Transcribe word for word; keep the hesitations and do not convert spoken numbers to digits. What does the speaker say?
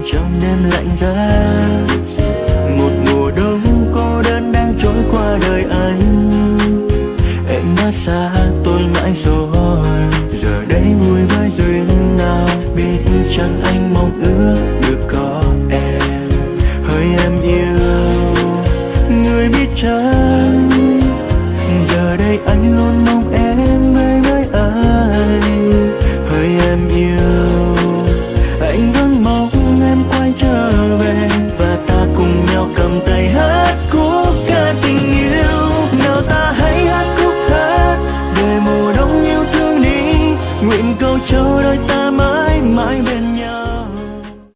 trong đêm lạnh giá. Một mùa đông cô đơn đang trôi qua đời anh. Em đã xa tôi mãi rồi, giờ đây vui với duyên nào. Biết chẳng anh mong ước được có em, hỡi em yêu. Người biết chăng giờ đây anh luôn mong em